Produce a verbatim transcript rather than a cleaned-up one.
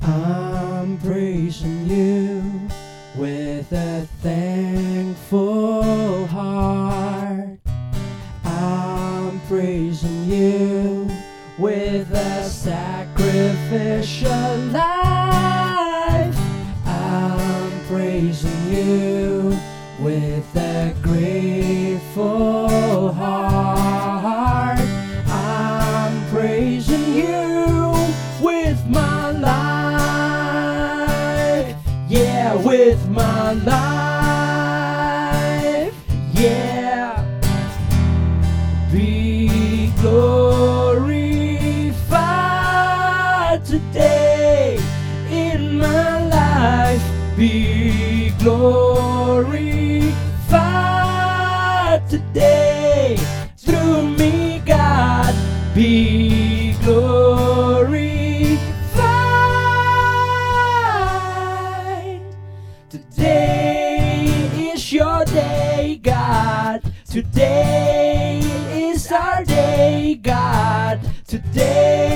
I'm praising you with a thankful heart. I'm praising you with a sacrificial life. I'm praising you with a grateful heart. I'm praising you with my life. Yeah, with my life. Yeah. Be glorified today in my life. Be glorified today through me, God. Be glorified. Today is your day, God. Today is our day, God. Today